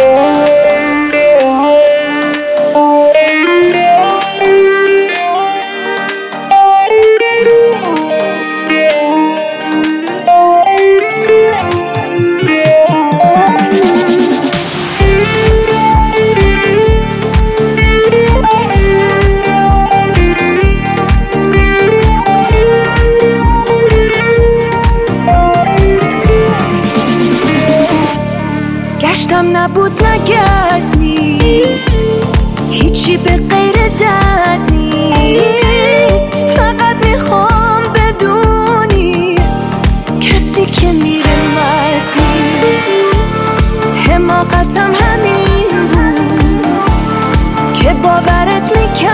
گشتم نبود نگرد نیست، هیچی به غیر درد نیست. فقط میخوام بدونی کسی که میره مرد نیست. حماقتم همین بود که باورت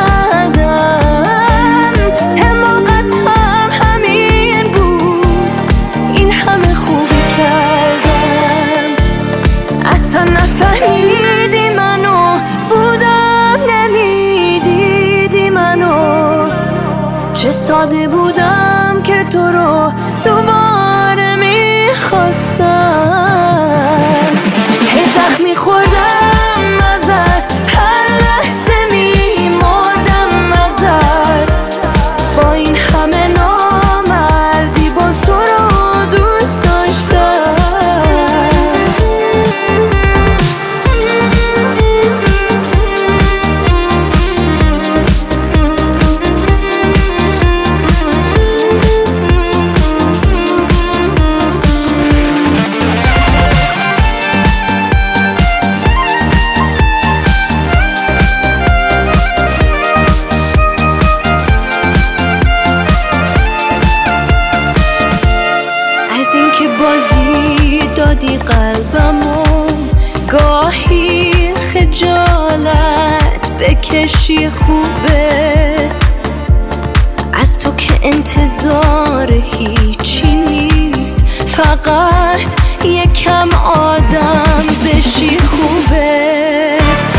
میکردم، حماقتم همین بود این همه خوبی کردم. اصلا نفهمیدی منو، بودم نمیدیدی منو. چه ساده بودم که تو رو دوباره میخواستم. هی زخمی خوردم ازت، هر لحظه میمردم ازت. با این همه نامردی باز تو رو دوست داشتم. که بازی دادی قلبمو، گاهی خجالت بکشی خوبه. از تو که انتظار هیچی نیست، فقط یکم آدم بشی خوبه.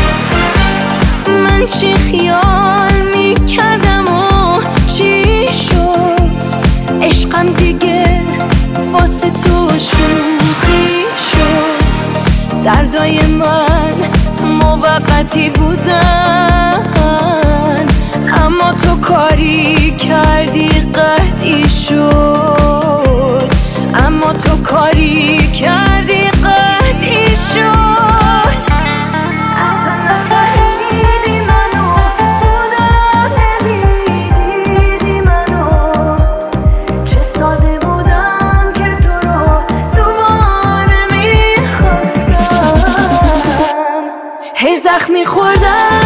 من چی خیال میکردم و چی شد، عشقم دیگه واسه تو شوخی شد. دردای من موقتی بودن، اما تو کاری کردی قطعی شد. اما تو کاری کردی قطعی شد. هی زخمی خوردم